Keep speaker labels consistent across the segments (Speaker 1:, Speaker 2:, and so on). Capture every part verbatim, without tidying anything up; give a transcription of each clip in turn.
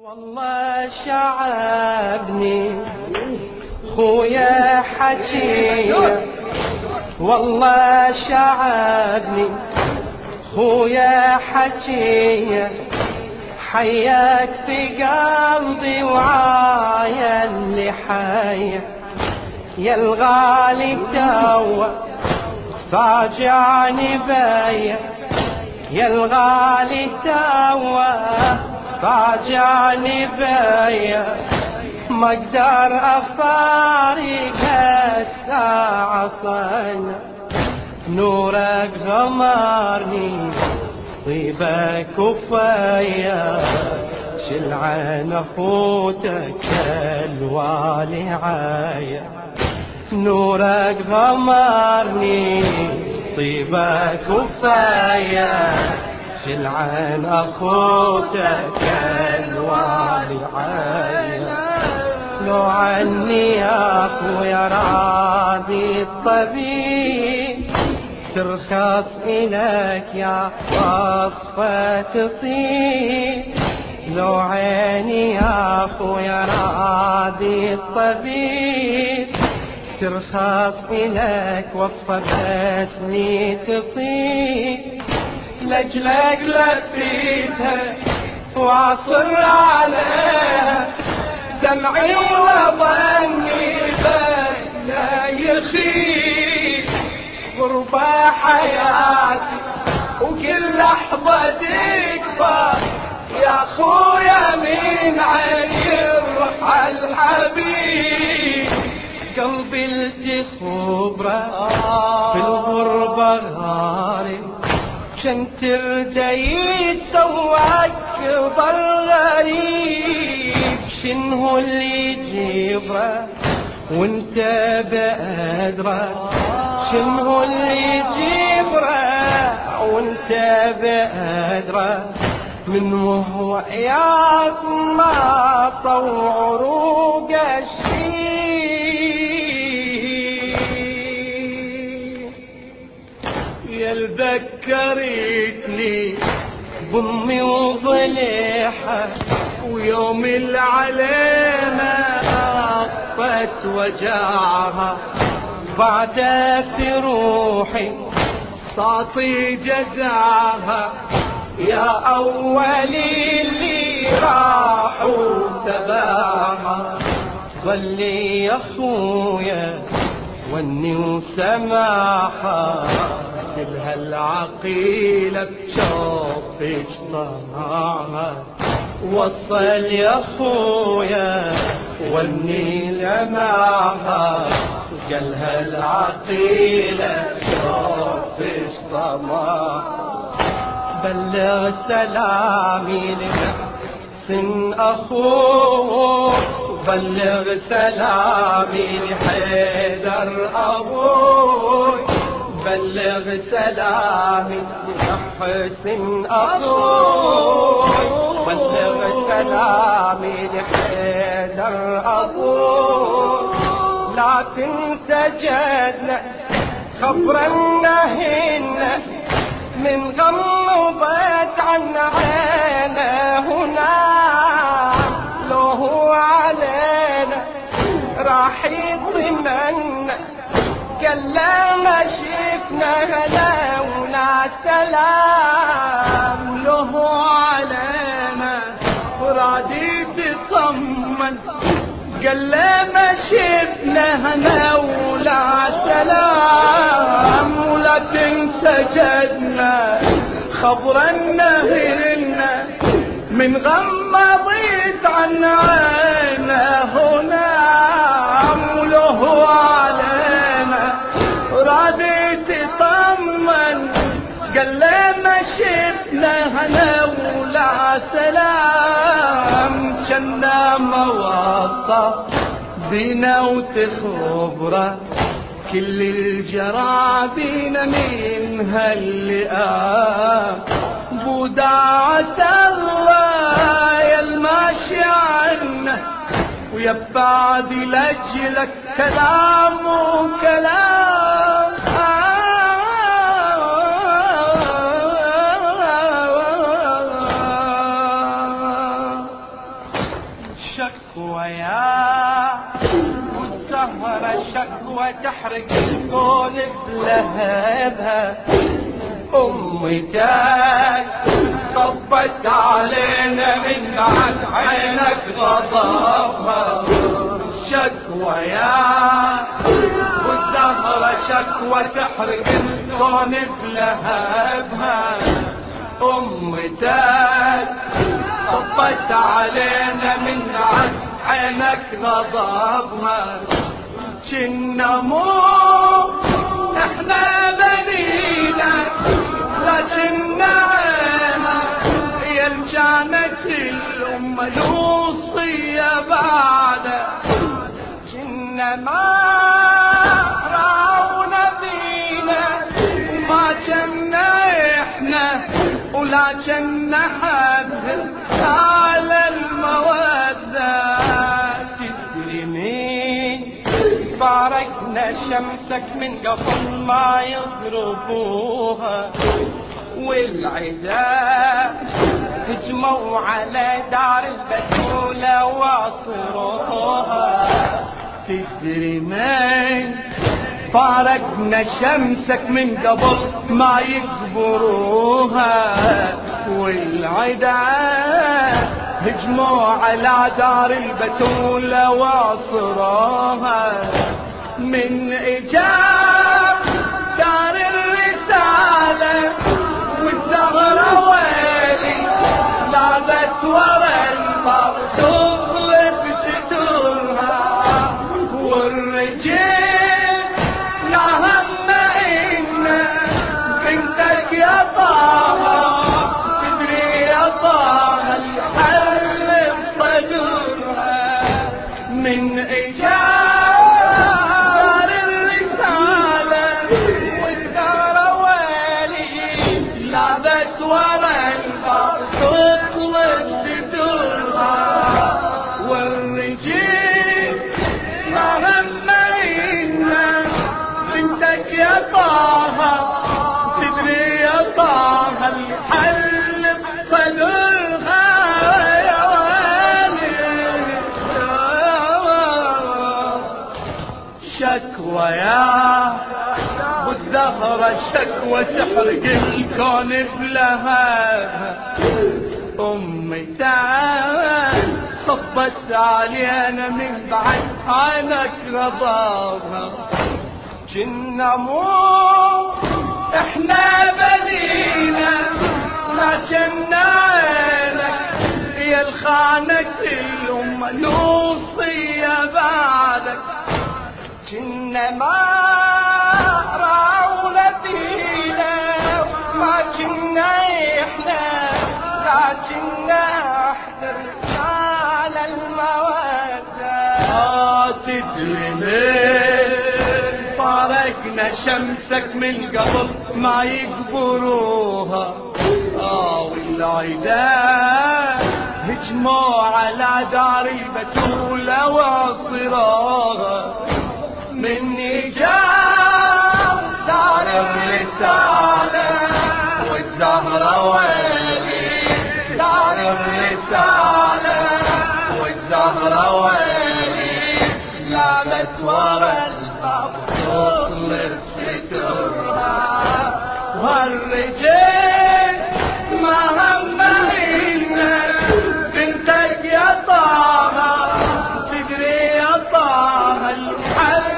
Speaker 1: والله شعبني خويا حكيم، والله شعبني خويا حكيم، حياك في قلبي وعايا اللي حيا يا الغالي توا فاجعني بيا، يا الغالي توا فاجعني بيا، ما اقدر افارق هالساعة صينا، نورك غمرني طيبك وفيا، شل عن اخوتك الوالي عايا، نورك غمرني طيبك وفيا، شل عن اخوتك الوالي عايا، لو عني يا اخويا راضي الطبيب ترخص إلك يا وصفة تصيب، لو عيني يا اخويا راضي الطبيب ترخص إلك وصفتني تصيب، لجلك لفيتها واصر عليها دمعي وظني بس لا يخيب، غربة حياتي وكل لحظة تكبر يا خويا من عين يروح الحبيب، قلبي التخبره في الغربة غارب، كم ترديت سواك ضل غريب، شنو اللي يجبره وانت بأدرك، شنو اللي يجبره وانت بأدرك، من وهو عياك ما طوع عروق الشيء، يا ذكرتني بامي وضليحة ويوم اللي علينا أطفت وجعها، بعد في روحي صاطي جزاها، يا أولي اللي راحوا تباها، ظلي يا خويا وني وسماحة، كل هالعقيلة بشوفش طمعها، وصل يا خويا وني لمعها، قال هالعقيلة بشوفش طمعها، بلغ سلامي لمحسن أخوك، بلغ سلامي لحيدر أبوك، بلغ سلامي لحسن أخوك، بلغ سلامي لحيدر أبوك، لا تنسى جدنا خبرنا هنا من غمضت عن عينه هنا، لو هو علينا راح يطمنا، قال لا ما شفنا هلا ولا سلام، لو هو علينا ورادي تطمن، قال لا ما شفنا هلا ولا سلام، ولا تنسى جدنا خبرنا هنا من غمضت عن عينه هنا، وله علينا رادي تطمن، قال لا ما شفنا هنا ولا سلام، جنا موصى بينا وتخبره كل الجرابين منها اللئام، بوداعة الله يا الماشي عنه ويبعدي لجلك كلام وكلام، شكوى يا والسهرة شكوى تحرق الكون بلهبها. أمتك صبت علينا من بعد عينك غضبها. شكوى يا والزهرة شكوى تحرق الكون بلهبها. أمتك صبت علينا من بعد عينك غضبها. كنا مو احنا بنينا لكننا عينا هي كانت الأم الوصية بعد. كنا ما راونا فينا وما كنا احنا ولا كنا حد على المودة. تدري مين فارقنا شمسك من قبل ما يضربوها. والعداء هجموا على دار البتولة واصروها. تدري مين فارقنا شمسك من قبل ما يقبروها. والعداء هجموا على دار البتولة واصروها. من إجاب دار الرسالة والزهرة ويلي لابت ورا الباب تطلب ستورها. والرجال لا هم إن بنتك يا طه تدري يا طه الحل بصدورها. من إجاب شكوى يا والزهرة شكوى تحرق الكون بلهبها. أمي تعال صبت علينا من بعد عينك غضبها. كنا مو احنا بنينا ما كنا عينك هي الخانة الأم الوصية بعدك. كنا ما راونا فينا ما كنا احنا لكننا احنا على المودة. تدري ليه فارقنا شمسك من قبل ما يقبروها. اه والعداء هجموا على دار البتولة واصروها. من إجاب دار الرسالة والزهرة ويلي دار الرسالة والزهرة ويلي لابت ورا الباب تطلب سترها. والرجال ما همهن بنتك يا طه تدري يا طه الحل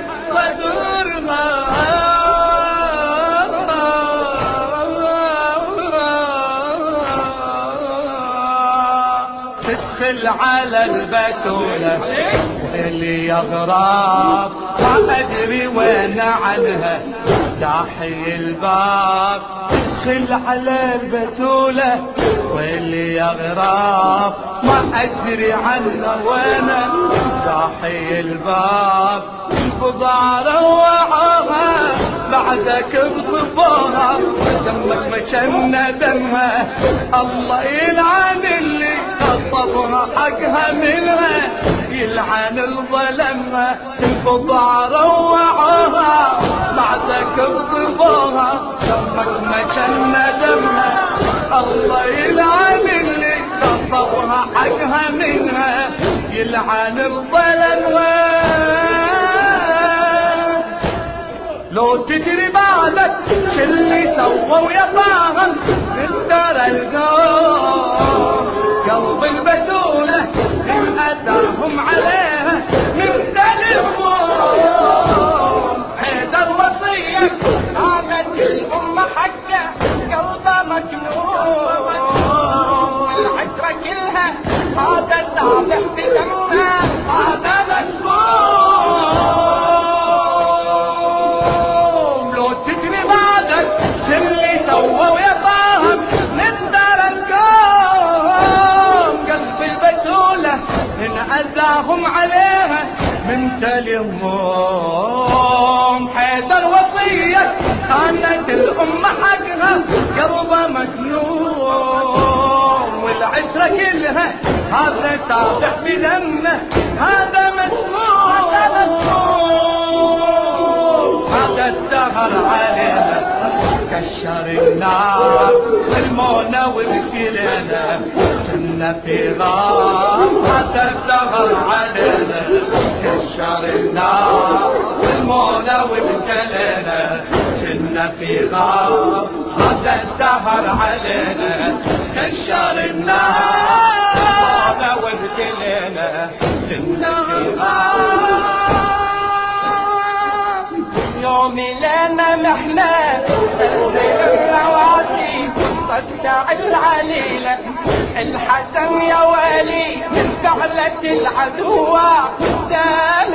Speaker 1: تدخل على البتولة واللي يغراب ما أدري وين عنها داحي الباب. تدخل على البتولة واللي يغراب ما أدري عنها وين داحي الباب. البضاعة روعوها بعدك بضبوها دمك مشنا دمها. الله يلعن اللي قصبها حقها منها يلعن الظلمها. البضاعة روعوها بعدك بضبوها دمك مشنا دمها. الله يلعن اللي صبها حقها منها يلعن الظلم. لو تدري بعدك شلي سووا يا طاهم ترى القوم قلب البتولة من أثرهم عليها من تلفهم. حيدر وصية عادت الأمة حقه قلبه مجنون والعشرة كلها هذا السابح بدمها هذا مسموم. لو تدري بعدك شلي سووا يا طاهم نقدر القوم قلب البتولة إن أذاهم عليها من تلهم. حيدر وصية كانت الأمة حقها قلبه مجنون والعشرة كلها هذا سابح بدمه هذا مسموم. هذا الدهر علينا كشر النار والمونة وبكلنا كنا في غار. هذا الدهر علينا كشر النار والمونة وبكلنا كنا في غار. هذا الدهر علينا كشر النار وبكلنا كنا في غار. يوم لنا محنا الرواسي صدع العليلة الحسن يا ولي من فعلة العدوى قدام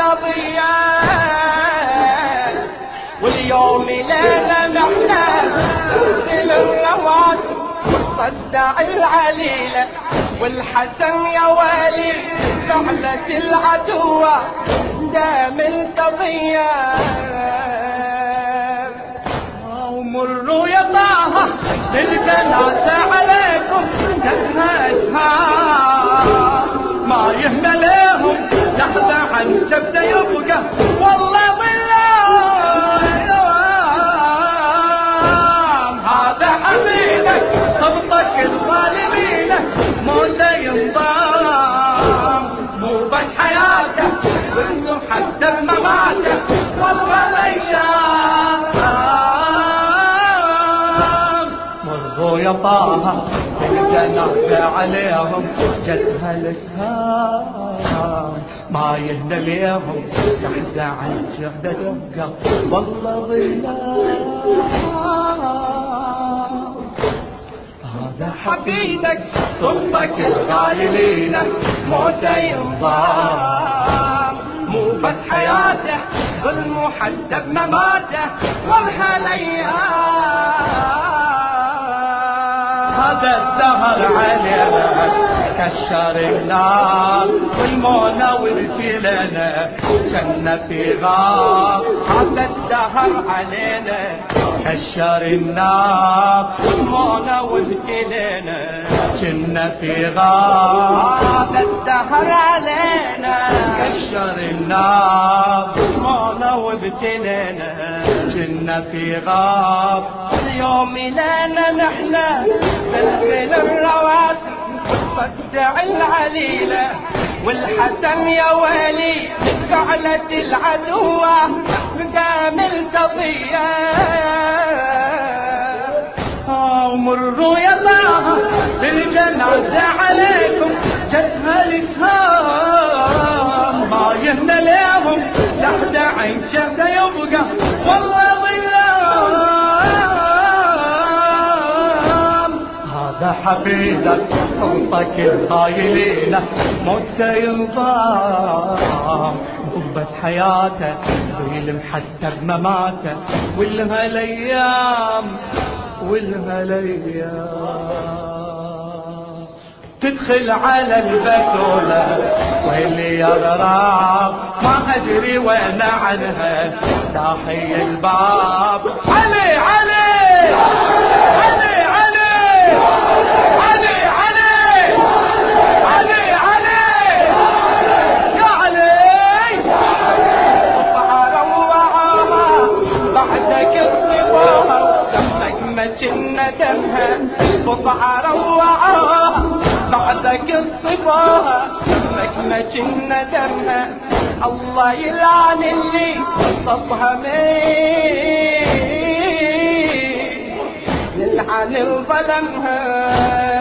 Speaker 1: القضيات. واليوم لنا محنا الرواسي صدع العليلة والحسن يا ولي فعلة العدوى قدام القضيات. ومروا يا طه بالجنازة عليكم تنهجها ما يهمل لهم لحظة عن جبده يبقى والله بالله. هذا حبيبك صبطك الظالمين موته ينضام مو بس حياته وانه حتى بمماته والله الايام. مروا يا طه الجنازة عليهم جدها الاسهام ما يهدى ليهم تحزى عن جهده تبقى والله ظلام. هذا حبيبك صبك الغاليين موته ينضام مو بس حياته ظلم حتى بمماته والهالايام. هذا الدهر علينا كشر النار والمونة وبكلنا كنا في غار. هذا الدهر علينا كشر النار والمونة وبكلنا كنا في غار. هذا الدهر علينا كشر النار والمونة وبكلنا كنا في غار. اليوم لنا نحنا سلسل الرواسي صدع العليلة والحسن يا ولي فعلة العدوى قدام القضيات. ومروا يا طه بالجنازة عليكم جدها الاسهام ما يهدى لهم لحظة عين جهده يبقى والله ظلام. هذا حفيدك صوتك الخايلين موته ينضام بس حياته ويلم حتى بمماته والهالايام والهالايام. تدخل على البتولة واللي يغراب ما أدري وين عنها داحي الباب. علي علي علي علي علي علي علي علي يا علي روعها بعدك الصباها دمك ما كنا دمها قطع روعها بعد لما كنا دمها الله يلعن اللي صبها مين، يلعن الظلمها.